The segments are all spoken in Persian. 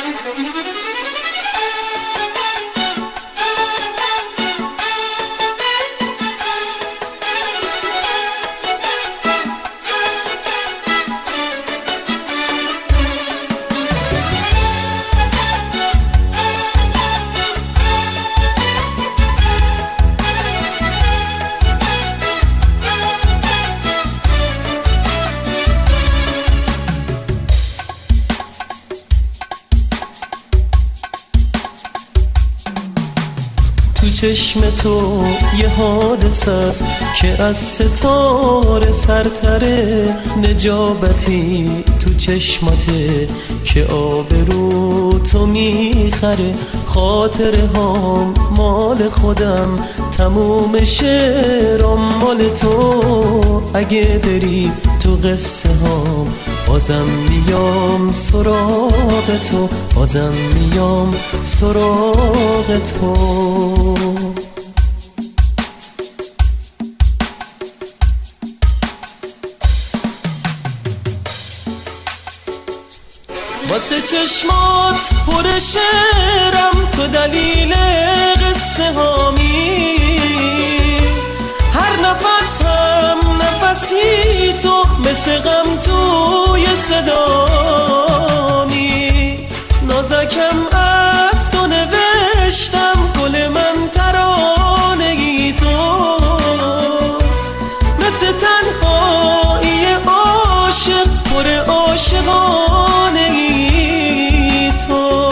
چشم تو یه حادثه است که از ستاره سرتره، نجابتی تو چشماته که آبرو تو میخره. خاطره هام مال خودم، تموم شعرام مال تو. اگه بری تو قصه هام بازم میام سراغ تو، بازم میام سراغ تو. واسه چشمات پر شعرم، تو دلیل قصه هامی. هر نفس هم نفسی تو، مثل غم توی صدامی. نازکم از تو نوشتم، گل من ترانه‌ای تو. مثل تنهایی عاشق، پر عاشقانه‌ای تو.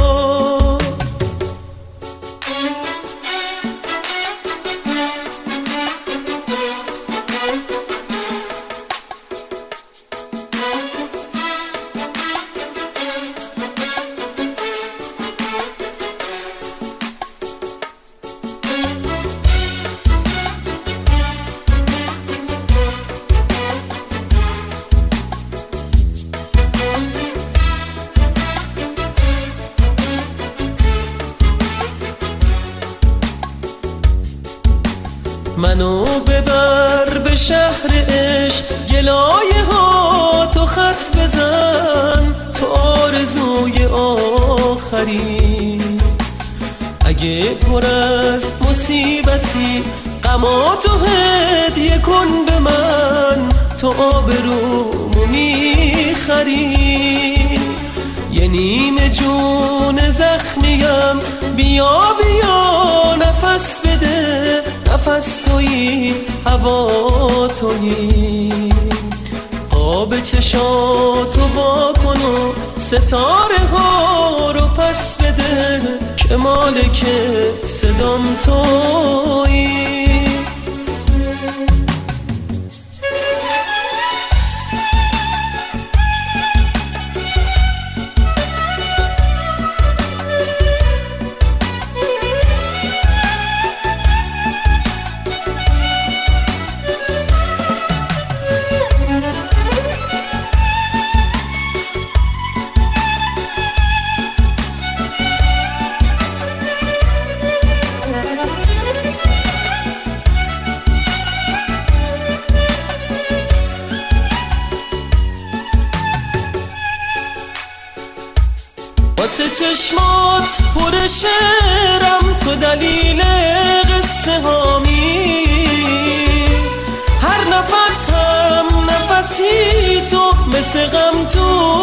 منو ببر به شهر عشق، گلایه ها تو خط بزن، تو آرزوی آخری. اگه پر از مصیبتی، غماتو هدیه کن به من، تو آبرومو میخری. یه نیمه جون زخمیم، بیا بیا نفس بده. نفس تویی، هوا تویی. آب چشاتو وا کن و ستاره ها رو پس بده، که مالک صدام تویی. واسه چشمات پر شعرم، تو دلیل قصه هامی. هر نفس هم نفسی تو، مثل غم تو